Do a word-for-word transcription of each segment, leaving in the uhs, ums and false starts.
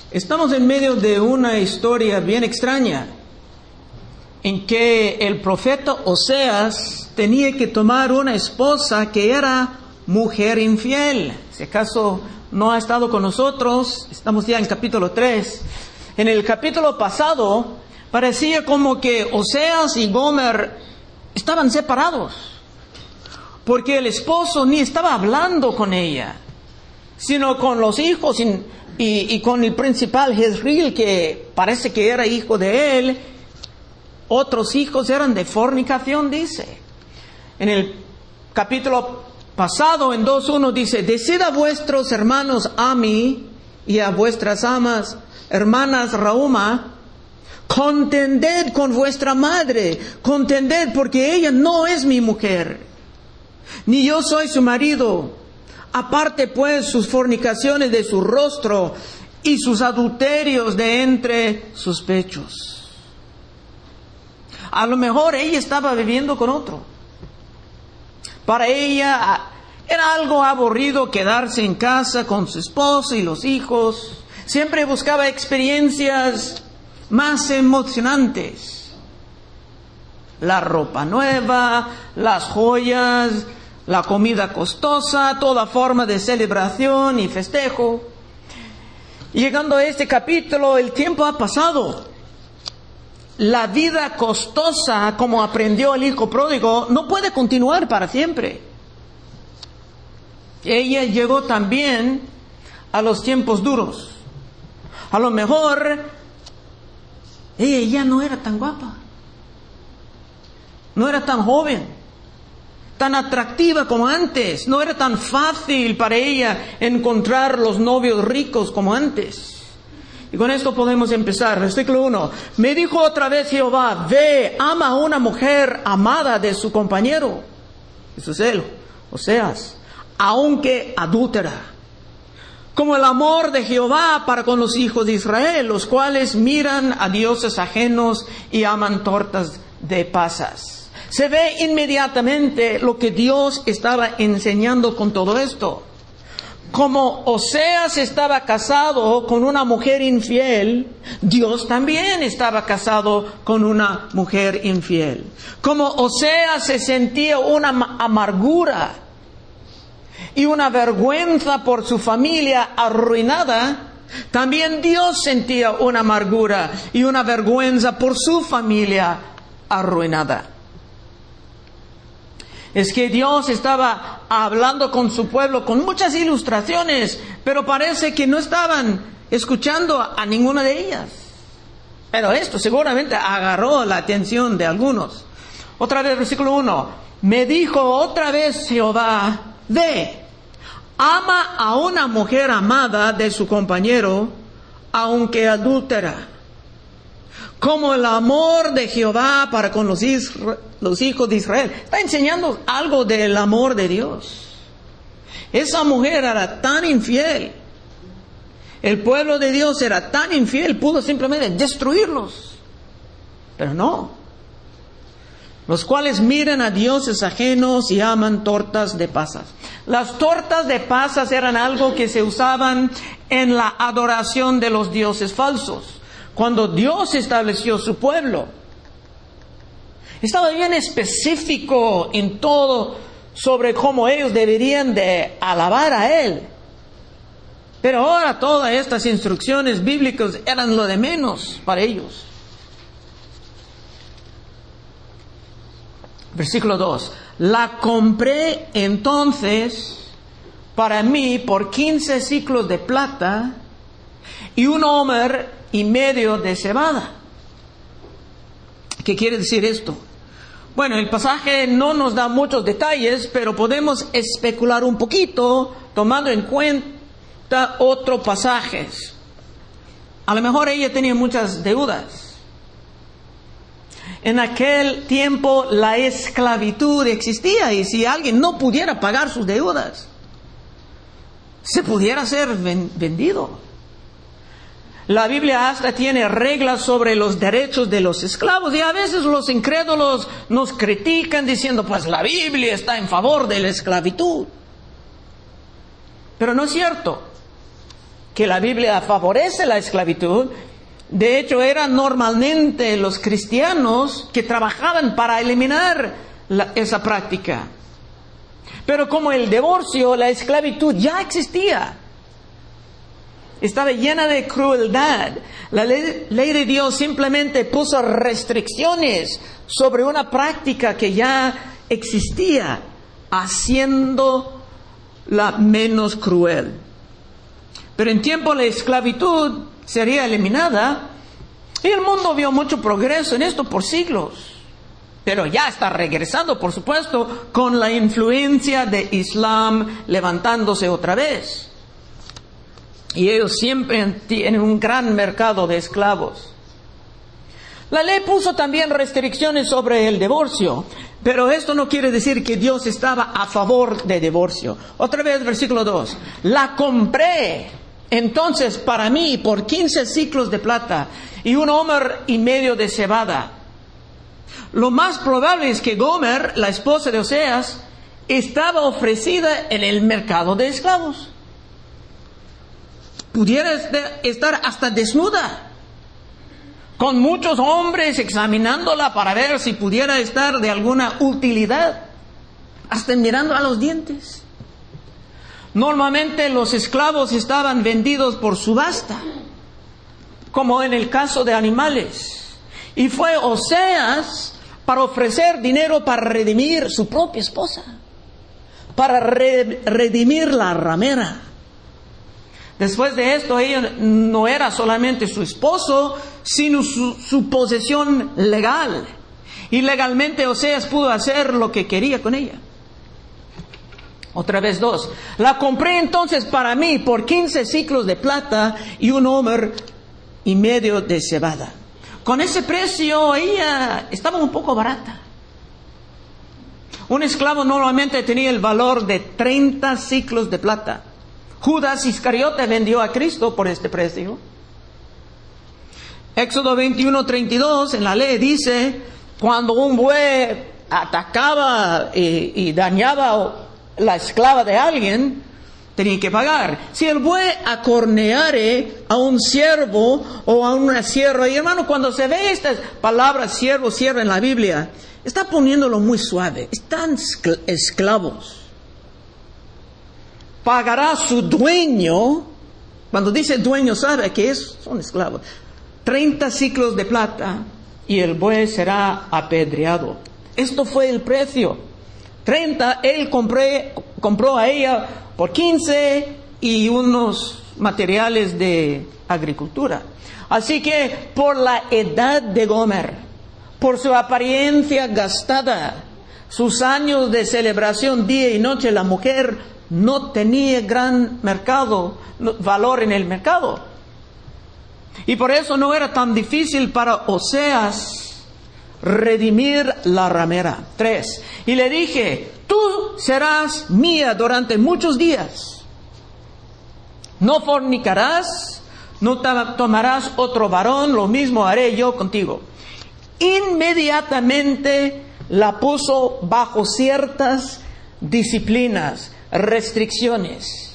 Estamos en medio de una historia bien extraña, en que el profeta Oseas tenía que tomar una esposa que era mujer infiel. Si acaso no ha estado con nosotros, estamos ya en capítulo tres. En el capítulo pasado parecía como que Oseas y Gomer estaban separados, porque el esposo ni estaba hablando con ella, sino con los hijos y, y, y con el principal Jezreel, que parece que era hijo de él. Otros hijos eran de fornicación, dice. En el capítulo pasado, en dos uno, dice: decid a vuestros hermanos Ami y a vuestras amas, hermanas Rauma, contended con vuestra madre, contended, porque ella no es mi mujer, ni yo soy su marido. Aparte pues sus fornicaciones de su rostro y sus adulterios de entre sus pechos. A lo mejor ella estaba viviendo con otro. Para ella era algo aburrido quedarse en casa con su esposo y los hijos. Siempre buscaba experiencias más emocionantes. La ropa nueva, las joyas, la comida costosa, toda forma de celebración y festejo. Llegando a este capítulo, el tiempo ha pasado. La vida costosa, como aprendió el hijo pródigo, no puede continuar para siempre. Ella llegó también a los tiempos duros. A lo mejor ella ya no era tan guapa, no era tan joven, tan atractiva como antes, no era tan fácil para ella encontrar los novios ricos como antes. Y con esto podemos empezar. Versículo uno. Me dijo otra vez Jehová: ve, ama a una mujer amada de su compañero. Eso es él, Oseas, aunque adúltera, como el amor de Jehová para con los hijos de Israel, los cuales miran a dioses ajenos y aman tortas de pasas. Se ve inmediatamente lo que Dios estaba enseñando con todo esto. Como Oseas estaba casado con una mujer infiel, Dios también estaba casado con una mujer infiel. Como Oseas se sentía una amargura y una vergüenza por su familia arruinada, también Dios sentía una amargura y una vergüenza por su familia arruinada. Es que Dios estaba hablando con su pueblo con muchas ilustraciones, pero parece que no estaban escuchando a ninguna de ellas. Pero esto seguramente agarró la atención de algunos. Otra vez, versículo uno. Me dijo otra vez Jehová: ve, ama a una mujer amada de su compañero, aunque adúltera, como el amor de Jehová para con los, isra- los hijos de Israel. Está enseñando algo del amor de Dios. Esa mujer era tan infiel. El pueblo de Dios era tan infiel, pudo simplemente destruirlos. Pero no. Los cuales miran a dioses ajenos y aman tortas de pasas. Las tortas de pasas eran algo que se usaban en la adoración de los dioses falsos. Cuando Dios estableció su pueblo, estaba bien específico en todo sobre cómo ellos deberían de alabar a Él. Pero ahora todas estas instrucciones bíblicas eran lo de menos para ellos. Versículo dos. La compré entonces para mí por quince siclos de plata y un homer y medio de cebada. ¿Qué quiere decir esto? Bueno, el pasaje no nos da muchos detalles, pero podemos especular un poquito tomando en cuenta otros pasajes. A lo mejor ella tenía muchas deudas. En aquel tiempo la esclavitud existía, y si alguien no pudiera pagar sus deudas, se pudiera ser vendido. La Biblia hasta tiene reglas sobre los derechos de los esclavos, y a veces los incrédulos nos critican diciendo: pues la Biblia está en favor de la esclavitud. Pero no es cierto. que la Biblia favorece la esclavitud. De hecho, eran normalmente los cristianos que trabajaban para eliminar la, esa práctica. Pero como el divorcio, la esclavitud ya existía. Estaba llena de crueldad. La ley, ley de Dios simplemente puso restricciones sobre una práctica que ya existía, haciéndola menos cruel. Pero en tiempo la esclavitud sería eliminada y el mundo vio mucho progreso en esto por siglos. Pero ya está regresando, por supuesto, con la influencia de Islam levantándose otra vez. Y ellos siempre tienen un gran mercado de esclavos. La ley puso también restricciones sobre el divorcio, pero esto no quiere decir que Dios estaba a favor de divorcio. Otra vez, versículo dos. La compré entonces para mí por quince ciclos de plata y un homer y medio de cebada. Lo más probable es que Gomer, la esposa de Oseas, estaba ofrecida en el mercado de esclavos. Pudiera estar hasta desnuda, con muchos hombres examinándola para ver si pudiera estar de alguna utilidad, hasta mirando a los dientes. Normalmente los esclavos estaban vendidos por subasta, como en el caso de animales. Y fue Oseas para ofrecer dinero para redimir su propia esposa, para re- redimir la ramera. Después de esto, ella no era solamente su esposo, sino su, su posesión legal. Y legalmente Oseas pudo hacer lo que quería con ella. Otra vez dos. La compré entonces para mí por quince ciclos de plata y un homer y medio de cebada. Con ese precio ella estaba un poco barata. Un esclavo normalmente tenía el valor de treinta ciclos de plata. Judas Iscariote vendió a Cristo por este precio. Éxodo veintiuno, treinta y dos, en la ley dice, cuando un buey atacaba y, y dañaba la esclava de alguien, tenía que pagar. Si el buey acorneare a un siervo o a una sierva, y hermano, cuando se ve estas palabras siervo, sierva en la Biblia, está poniéndolo muy suave. Están esclavos. Pagará su dueño, cuando dice dueño, sabe que es, son esclavos, treinta ciclos de plata y el buey será apedreado. Esto fue el precio. treinta, él compré, compró a ella por quince y unos materiales de agricultura. Así que por la edad de Gomer, por su apariencia gastada, sus años de celebración día y noche, la mujer no tenía gran mercado, valor en el mercado. Y por eso no era tan difícil para Oseas redimir la ramera. Tres. Y le dije, tú serás mía durante muchos días. No fornicarás, no tomarás otro varón, lo mismo haré yo contigo. Inmediatamente la puso bajo ciertas disciplinas, restricciones.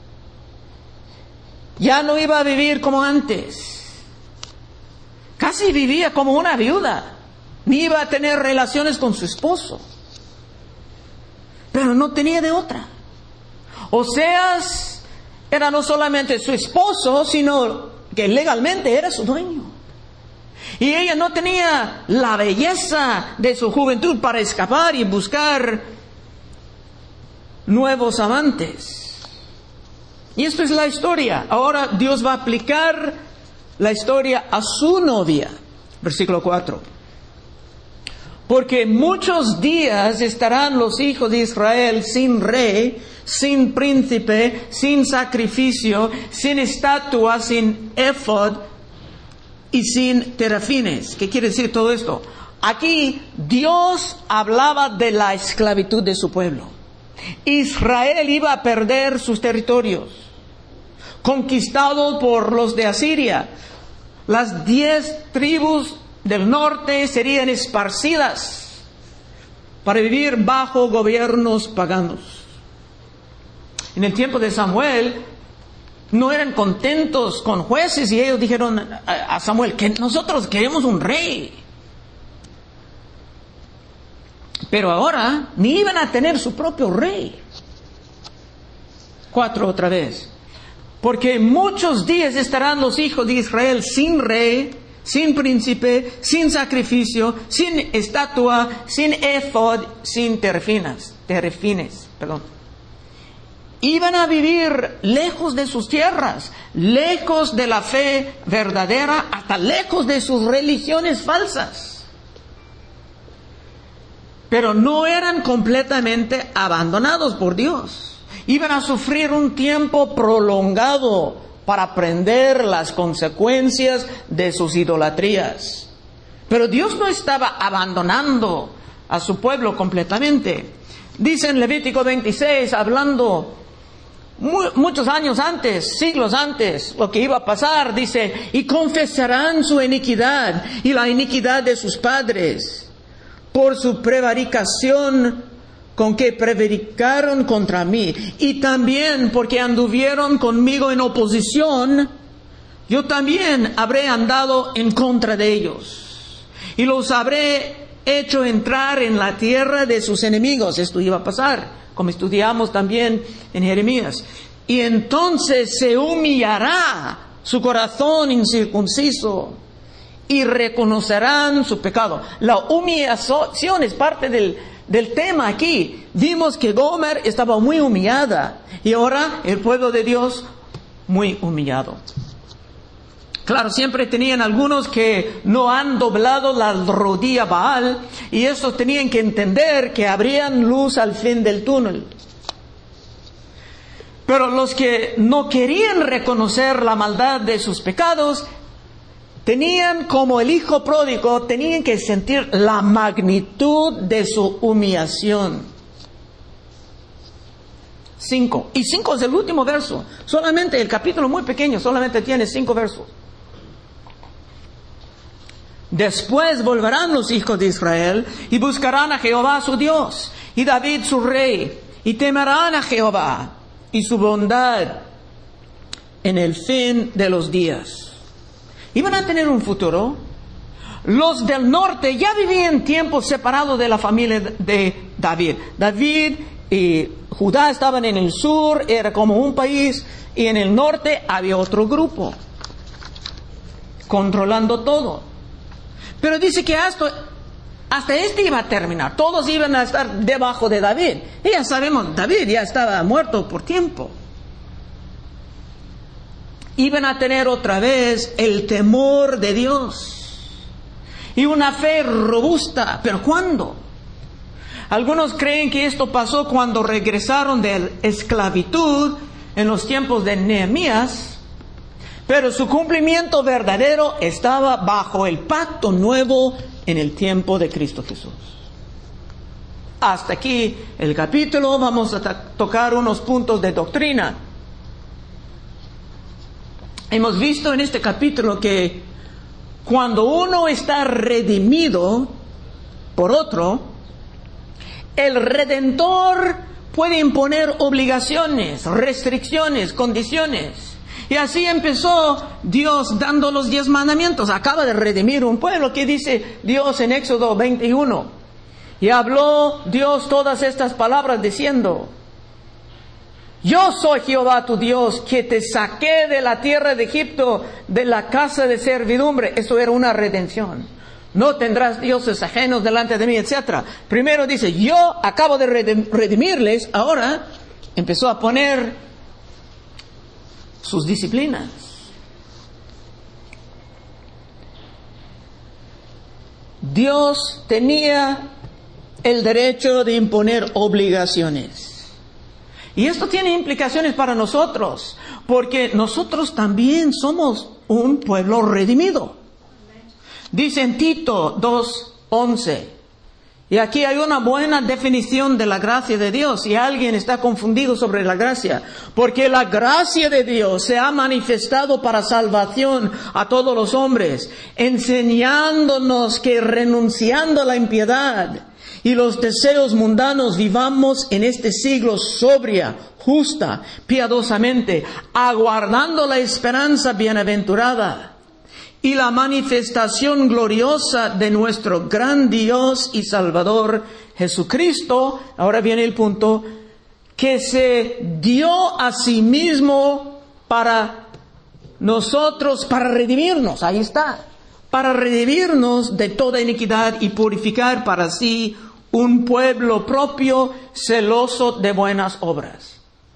Ya no iba a vivir como antes. Casi vivía como una viuda. Ni iba a tener relaciones con su esposo. Pero no tenía de otra. Oseas era no solamente su esposo, sino que legalmente era su dueño. Y ella no tenía la belleza de su juventud para escapar y buscar nuevos amantes. Y esto es la historia. Ahora Dios va a aplicar la historia a su novia. Versículo cuatro. Porque muchos días estarán los hijos de Israel sin rey, sin príncipe, sin sacrificio, sin estatua, sin éfod y sin terafines. ¿Qué quiere decir todo esto? Aquí Dios hablaba de la esclavitud de su pueblo. Israel iba a perder sus territorios, conquistado por los de Asiria. Las diez tribus del norte serían esparcidas para vivir bajo gobiernos paganos. En el tiempo de Samuel, no eran contentos con jueces y ellos dijeron a Samuel que nosotros queremos un rey. Pero ahora ni iban a tener su propio rey. Cuatro otra vez. Porque muchos días estarán los hijos de Israel sin rey, sin príncipe, sin sacrificio, sin estatua, sin efod, sin terfinas, terfines, perdón. Iban a vivir lejos de sus tierras, lejos de la fe verdadera, hasta lejos de sus religiones falsas. Pero no eran completamente abandonados por Dios. Iban a sufrir un tiempo prolongado para aprender las consecuencias de sus idolatrías. Pero Dios no estaba abandonando a su pueblo completamente. Dice en Levítico veintiséis, hablando Muy, muchos años antes, siglos antes, lo que iba a pasar, dice, y confesarán su iniquidad y la iniquidad de sus padres por su prevaricación con que prevaricaron contra mí, y también porque anduvieron conmigo en oposición, yo también habré andado en contra de ellos, y los habré hecho entrar en la tierra de sus enemigos. Esto iba a pasar, como estudiamos también en Jeremías. Y entonces se humillará su corazón incircunciso y reconocerán su pecado. La humillación es parte del, del tema aquí. Vimos que Gomer estaba muy humillada y ahora el pueblo de Dios muy humillado. Claro, siempre tenían algunos que no han doblado la rodilla a Baal, y estos tenían que entender que habrían luz al fin del túnel. Pero los que no querían reconocer la maldad de sus pecados, tenían como el hijo pródigo, tenían que sentir la magnitud de su humillación. Cinco. Y cinco es el último verso. Solamente el capítulo muy pequeño, solamente tiene cinco versos. Después volverán los hijos de Israel y buscarán a Jehová su Dios y David su rey, y temerán a Jehová y su bondad en el fin de los días. Iban a tener un futuro. Los del norte ya vivían tiempo separados de la familia de David. David y Judá estaban en el sur, era como un país, y en el norte había otro grupo controlando todo. Pero dice que hasta, hasta este iba a terminar. Todos iban a estar debajo de David. Y ya sabemos, David ya estaba muerto por tiempo. Iban a tener otra vez el temor de Dios y una fe robusta. ¿Pero cuándo? Algunos creen que esto pasó cuando regresaron de la esclavitud en los tiempos de Nehemías. Pero su cumplimiento verdadero estaba bajo el pacto nuevo en el tiempo de Cristo Jesús. Hasta aquí el capítulo. Vamos a tocar unos puntos de doctrina. Hemos visto en este capítulo que cuando uno está redimido por otro, el Redentor puede imponer obligaciones, restricciones, condiciones. Y así empezó Dios dando los diez mandamientos. Acaba de redimir un pueblo. ¿Qué dice Dios en Éxodo veintiuno? Y habló Dios todas estas palabras diciendo: yo soy Jehová tu Dios, que te saqué de la tierra de Egipto, de la casa de servidumbre. Eso era una redención. No tendrás dioses ajenos delante de mí, etcétera. Primero dice, yo acabo de redimirles. Ahora empezó a poner sus disciplinas. Dios tenía el derecho de imponer obligaciones. Y esto tiene implicaciones para nosotros, porque nosotros también somos un pueblo redimido. Dice en Tito dos once. Y aquí hay una buena definición de la gracia de Dios, si alguien está confundido sobre la gracia. Porque la gracia de Dios se ha manifestado para salvación a todos los hombres, enseñándonos que renunciando a la impiedad y los deseos mundanos, vivamos en este siglo sobria, justa, piadosamente, aguardando la esperanza bienaventurada y la manifestación gloriosa de nuestro gran Dios y Salvador Jesucristo. Ahora viene el punto, que se dio a sí mismo para nosotros, para redimirnos. Ahí está. Para redimirnos de toda iniquidad y purificar para sí un pueblo propio, celoso de buenas obras.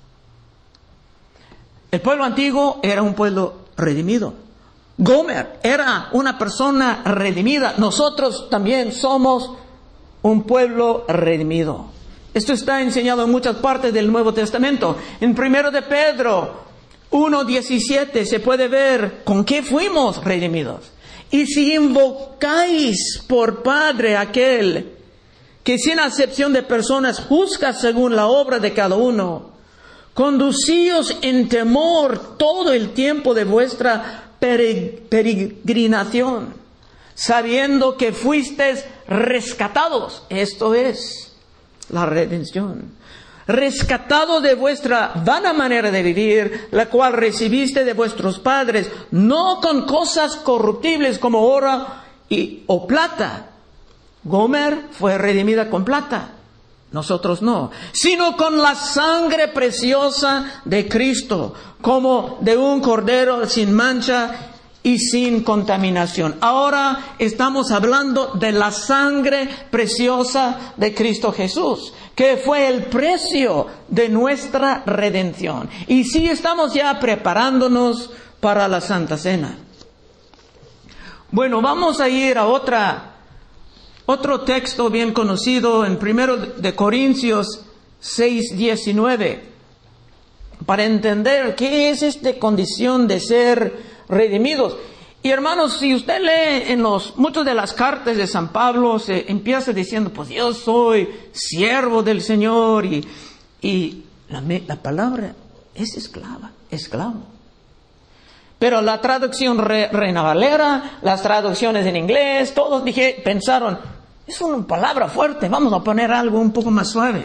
El pueblo antiguo era un pueblo redimido. Gomer era una persona redimida. Nosotros también somos un pueblo redimido. Esto está enseñado en muchas partes del Nuevo Testamento. En primero de Pedro uno diecisiete se puede ver con qué fuimos redimidos. Y si invocáis por Padre aquel que sin acepción de personas juzga según la obra de cada uno, conducíos en temor todo el tiempo de vuestra peregrinación, sabiendo que fuisteis rescatados. Esto es la redención. Rescatado de vuestra vana manera de vivir, la cual recibiste de vuestros padres, no con cosas corruptibles como oro y, o plata. Gomer fue redimida con plata, nosotros no, sino con la sangre preciosa de Cristo, como de un cordero sin mancha y sin contaminación. Ahora estamos hablando de la sangre preciosa de Cristo Jesús, que fue el precio de nuestra redención. Y sí estamos ya preparándonos para la Santa Cena. Bueno, vamos a ir a otra, otro texto bien conocido en primero de Corintios seis diecinueve, para entender qué es esta condición de ser redimidos. Y hermanos, si usted lee en los muchas de las cartas de San Pablo, se empieza diciendo, pues yo soy siervo del Señor, y, y la, la palabra es esclava, esclavo. Pero la traducción re, Reina Valera, las traducciones en inglés, todos dije, pensaron, es una palabra fuerte, vamos a poner algo un poco más suave.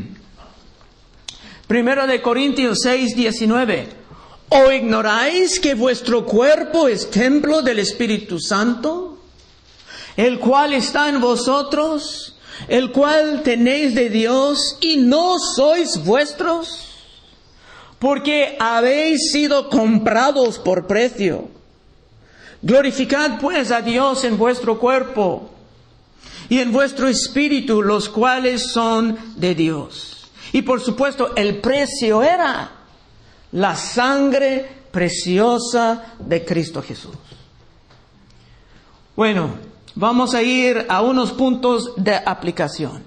Primero de Corintios seis diecinueve. ¿O ignoráis que vuestro cuerpo es templo del Espíritu Santo, el cual está en vosotros, el cual tenéis de Dios, y no sois vuestros? Porque habéis sido comprados por precio. Glorificad pues a Dios en vuestro cuerpo y en vuestro espíritu, los cuales son de Dios. Y por supuesto, el precio era la sangre preciosa de Cristo Jesús. Bueno, vamos a ir a unos puntos de aplicación.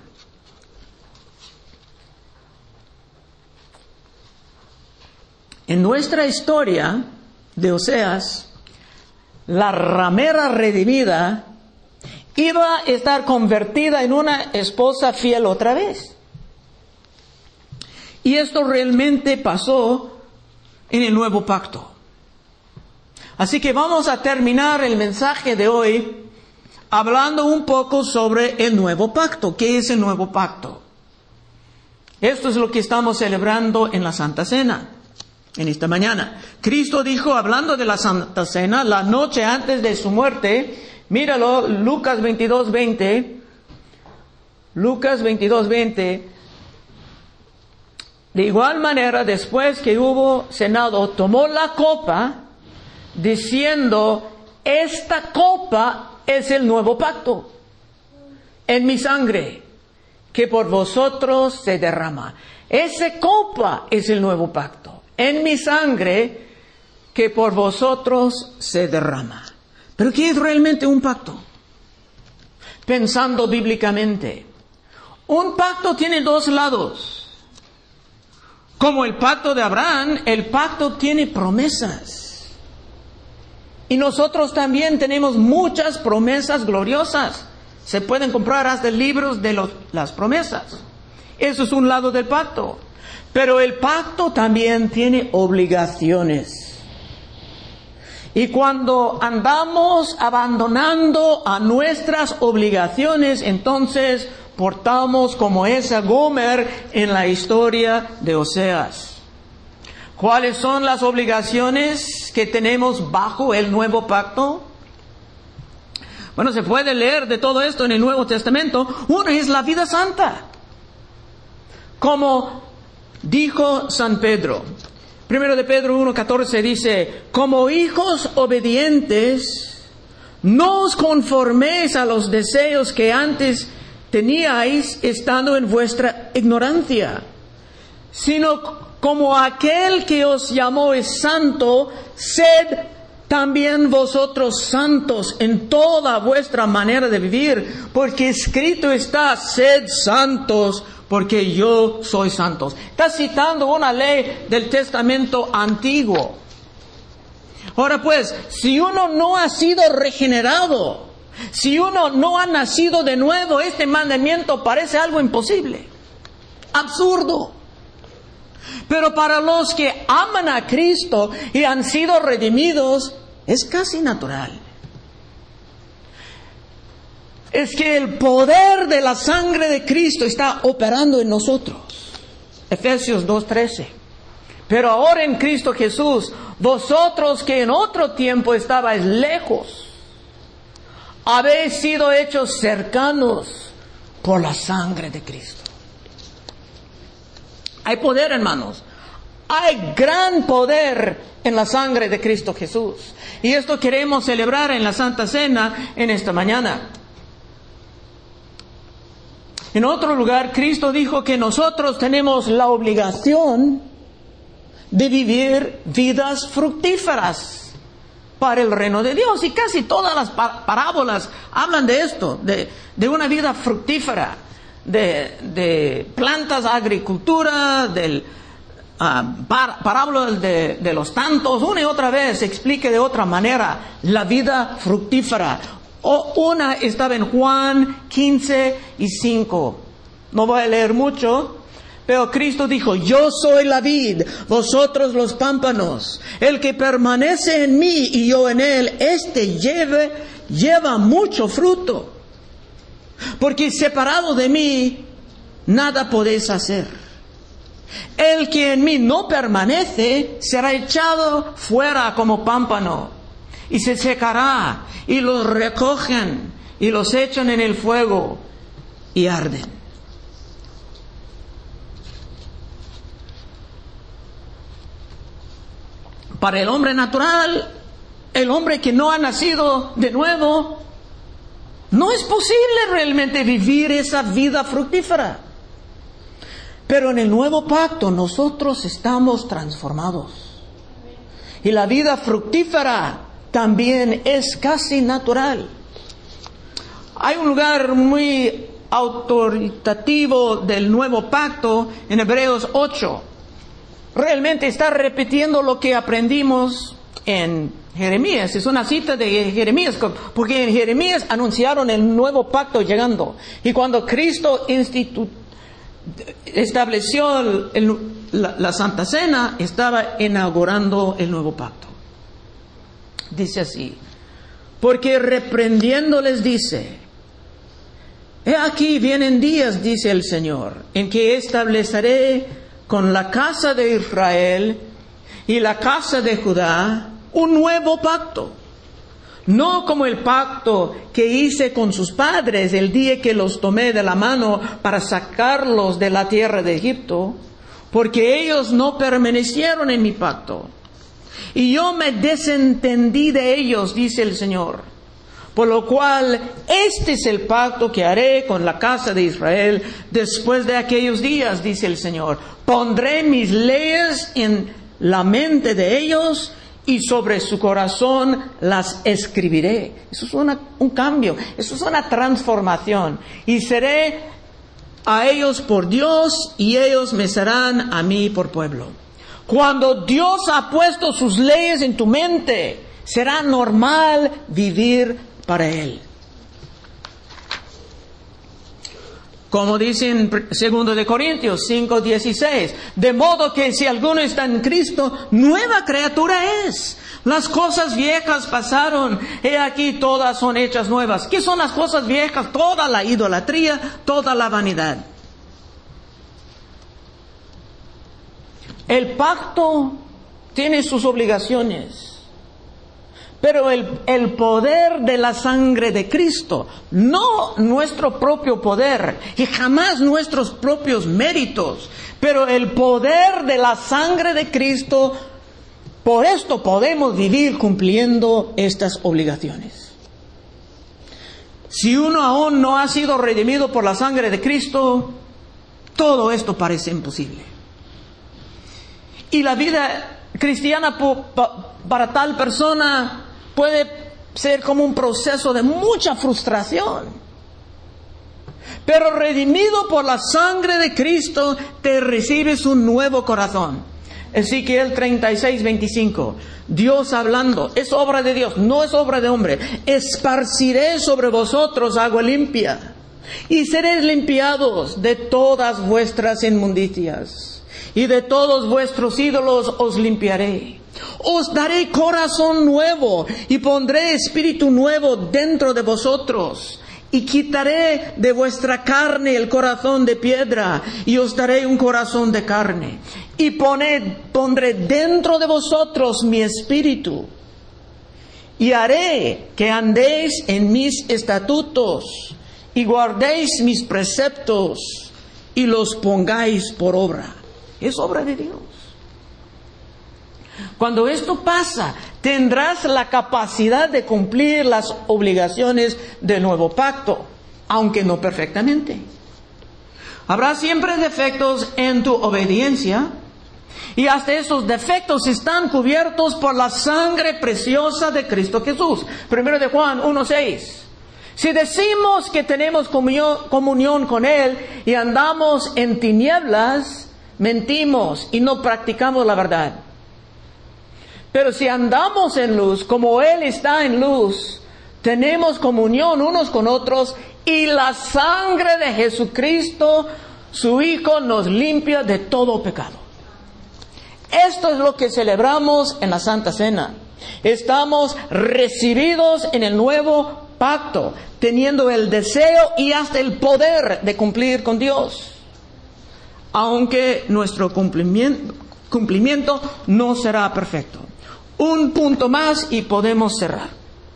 En nuestra historia de Oseas, la ramera redimida iba a estar convertida en una esposa fiel otra vez. Y esto realmente pasó en el nuevo pacto. Así que vamos a terminar el mensaje de hoy hablando un poco sobre el nuevo pacto. ¿Qué es el nuevo pacto? Esto es lo que estamos celebrando en la Santa Cena, en esta mañana. Cristo dijo, hablando de la Santa Cena, la noche antes de su muerte, míralo, Lucas veintidós veinte, Lucas veintidós veinte, de igual manera, después que hubo cenado, tomó la copa, diciendo, esta copa es el nuevo pacto en mi sangre, que por vosotros se derrama. Esa copa es el nuevo pacto en mi sangre, que por vosotros se derrama. ¿Pero qué es realmente un pacto? Pensando bíblicamente, un pacto tiene dos lados. Como el pacto de Abraham, el pacto tiene promesas. Y nosotros también tenemos muchas promesas gloriosas. Se pueden comprar hasta libros de los, las promesas. Eso es un lado del pacto. Pero el pacto también tiene obligaciones. Y cuando andamos abandonando a nuestras obligaciones, entonces portamos como esa Gomer en la historia de Oseas. ¿Cuáles son las obligaciones que tenemos bajo el nuevo pacto? Bueno, se puede leer de todo esto en el Nuevo Testamento. Una es la vida santa. Como dijo San Pedro. Primero de Pedro uno catorce dice, como hijos obedientes, no os conforméis a los deseos que antes teníais estando en vuestra ignorancia, sino como aquel que os llamó es santo, sed también vosotros santos en toda vuestra manera de vivir, porque escrito está, sed santos, porque yo soy santos. Está citando una ley del Testamento antiguo. Ahora pues, si uno no ha sido regenerado, si uno no ha nacido de nuevo, este mandamiento parece algo imposible, absurdo. Pero para los que aman a Cristo y han sido redimidos, es casi natural. Es que el poder de la sangre de Cristo está operando en nosotros. Efesios dos trece. Pero ahora en Cristo Jesús, vosotros que en otro tiempo estabais lejos, habéis sido hechos cercanos por la sangre de Cristo. Hay poder, hermanos. Hay gran poder en la sangre de Cristo Jesús. Y esto queremos celebrar en la Santa Cena en esta mañana. En otro lugar, Cristo dijo que nosotros tenemos la obligación de vivir vidas fructíferas para el reino de Dios. Y casi todas las parábolas hablan de esto, de, de una vida fructífera. De, de plantas, agricultura, del uh, par, parábola de, de los tantos, una y otra vez explique de otra manera la vida fructífera. O una estaba en Juan quince y cinco. No voy a leer mucho, pero Cristo dijo, yo soy la vid, vosotros los pámpanos. El que permanece en mí y yo en él, este lleve, lleva mucho fruto. Porque separado de mí, nada podéis hacer. El que en mí no permanece, será echado fuera como pámpano, y se secará, y los recogen, y los echan en el fuego, y arden. Para el hombre natural, el hombre que no ha nacido de nuevo, no es posible realmente vivir esa vida fructífera. Pero en el nuevo pacto nosotros estamos transformados. Y la vida fructífera también es casi natural. Hay un lugar muy autoritativo del nuevo pacto en Hebreos ocho. Realmente está repitiendo lo que aprendimos en Jeremías. Es una cita de Jeremías, porque en Jeremías anunciaron el nuevo pacto llegando. Y cuando Cristo institu- estableció el, el, la, la Santa Cena, estaba inaugurando el nuevo pacto. Dice así, porque reprendiéndoles dice, he aquí vienen días, dice el Señor, en que estableceré con la casa de Israel y la casa de Judá un nuevo pacto, no como el pacto que hice con sus padres el día que los tomé de la mano para sacarlos de la tierra de Egipto, porque ellos no permanecieron en mi pacto, y yo me desentendí de ellos, dice el Señor. Por lo cual, este es el pacto que haré con la casa de Israel después de aquellos días, dice el Señor. Pondré mis leyes en la mente de ellos y sobre su corazón las escribiré. Eso es una, un cambio, eso es una transformación. Y seré a ellos por Dios y ellos me serán a mí por pueblo. Cuando Dios ha puesto sus leyes en tu mente, será normal vivir para Él. Como dice en segundo de Corintios cinco dieciséis, de modo que si alguno está en Cristo, nueva criatura es. Las cosas viejas pasaron, he aquí todas son hechas nuevas. ¿Qué son las cosas viejas? Toda la idolatría, toda la vanidad. El pacto tiene sus obligaciones. Pero el, el poder de la sangre de Cristo, no nuestro propio poder y jamás nuestros propios méritos, pero el poder de la sangre de Cristo, por esto podemos vivir cumpliendo estas obligaciones. Si uno aún no ha sido redimido por la sangre de Cristo, todo esto parece imposible. Y la vida cristiana para tal persona puede ser como un proceso de mucha frustración. Pero redimido por la sangre de Cristo, te recibes un nuevo corazón. Ezequiel treinta y seis, veinticinco. Dios hablando, es obra de Dios, no es obra de hombre. Esparciré sobre vosotros agua limpia, y seréis limpiados de todas vuestras inmundicias, y de todos vuestros ídolos os limpiaré. Os daré corazón nuevo y pondré espíritu nuevo dentro de vosotros. Y quitaré de vuestra carne el corazón de piedra y os daré un corazón de carne. Y poned, pondré dentro de vosotros mi espíritu. Y haré que andéis en mis estatutos y guardéis mis preceptos y los pongáis por obra. Es obra de Dios. Cuando esto pasa, tendrás la capacidad de cumplir las obligaciones del nuevo pacto, aunque no perfectamente. Habrá siempre defectos en tu obediencia, y hasta esos defectos están cubiertos por la sangre preciosa de Cristo Jesús. Primero de Juan uno seis. Si decimos que tenemos comunión, comunión con Él y andamos en tinieblas, mentimos y no practicamos la verdad. Pero si andamos en luz, como Él está en luz, tenemos comunión unos con otros, y la sangre de Jesucristo, su Hijo, nos limpia de todo pecado. Esto es lo que celebramos en la Santa Cena. Estamos recibidos en el nuevo pacto, teniendo el deseo y hasta el poder de cumplir con Dios. Aunque nuestro cumplimiento, cumplimiento no será perfecto. Un punto más y podemos cerrar.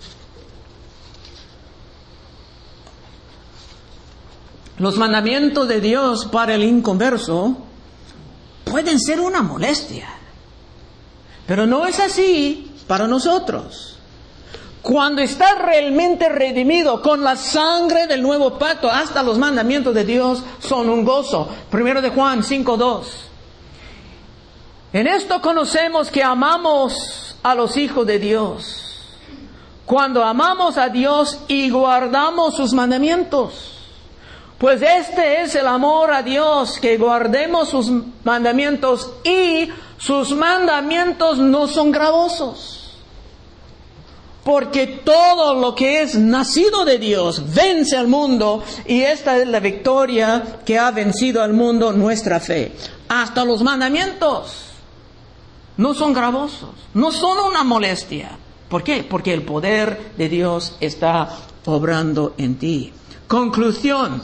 Los mandamientos de Dios para el inconverso pueden ser una molestia, pero no es así para nosotros. Cuando estás realmente redimido con la sangre del nuevo pacto, hasta los mandamientos de Dios son un gozo. Primero de Juan cinco dos. En esto conocemos que amamos a los hijos de Dios, cuando amamos a Dios y guardamos sus mandamientos. Pues este es el amor a Dios, que guardemos sus mandamientos, y sus mandamientos no son gravosos. Porque todo lo que es nacido de Dios vence al mundo, y esta es la victoria que ha vencido al mundo, nuestra fe. Hasta los mandamientos no son gravosos, no son una molestia. ¿Por qué? Porque el poder de Dios está obrando en ti. Conclusión.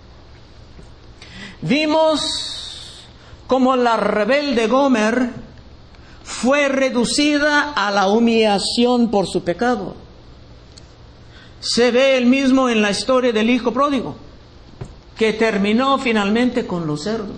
Vimos cómo la rebelde Gomer fue reducida a la humillación por su pecado. Se ve el mismo en la historia del hijo pródigo, que terminó finalmente con los cerdos.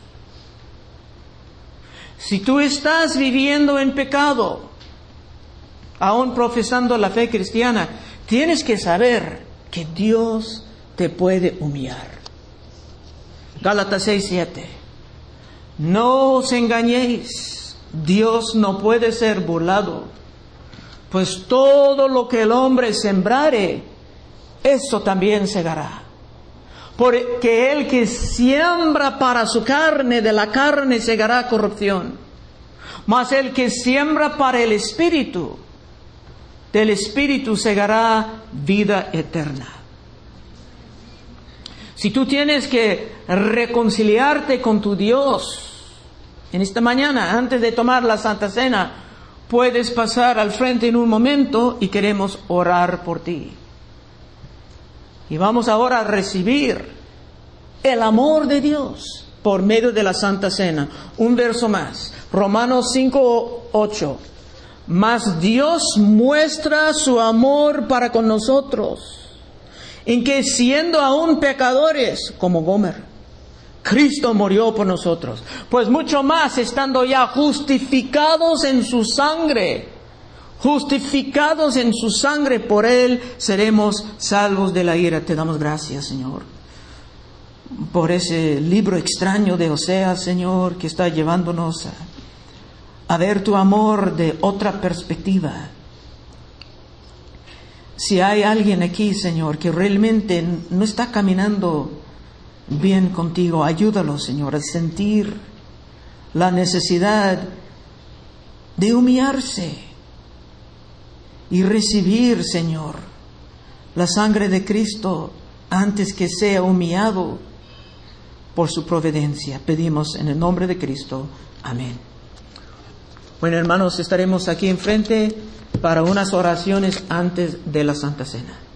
Si tú estás viviendo en pecado, aún profesando la fe cristiana, tienes que saber que Dios te puede humillar. Gálatas seis siete. No os engañéis, Dios no puede ser burlado, pues todo lo que el hombre sembrare, eso también segará. Porque el que siembra para su carne, de la carne segará corrupción. Mas el que siembra para el Espíritu, del Espíritu segará vida eterna. Si tú tienes que reconciliarte con tu Dios en esta mañana, antes de tomar la Santa Cena, puedes pasar al frente en un momento y queremos orar por ti. Y vamos ahora a recibir el amor de Dios por medio de la Santa Cena. Un verso más, Romanos cinco, ocho. Mas Dios muestra su amor para con nosotros, en que siendo aún pecadores, como Gomer, Cristo murió por nosotros. Pues mucho más, estando ya justificados en su sangre, justificados en su sangre, por Él seremos salvos de la ira. Te damos gracias, Señor, por ese libro extraño de Oseas, Señor, que está llevándonos a, a ver tu amor de otra perspectiva. Si hay alguien aquí, Señor, que realmente no está caminando bien contigo, ayúdalo, Señor, a sentir la necesidad de humillarse y recibir, Señor, la sangre de Cristo antes que sea humillado por su providencia. Pedimos en el nombre de Cristo. Amén. Bueno, hermanos, estaremos aquí enfrente para unas oraciones antes de la Santa Cena.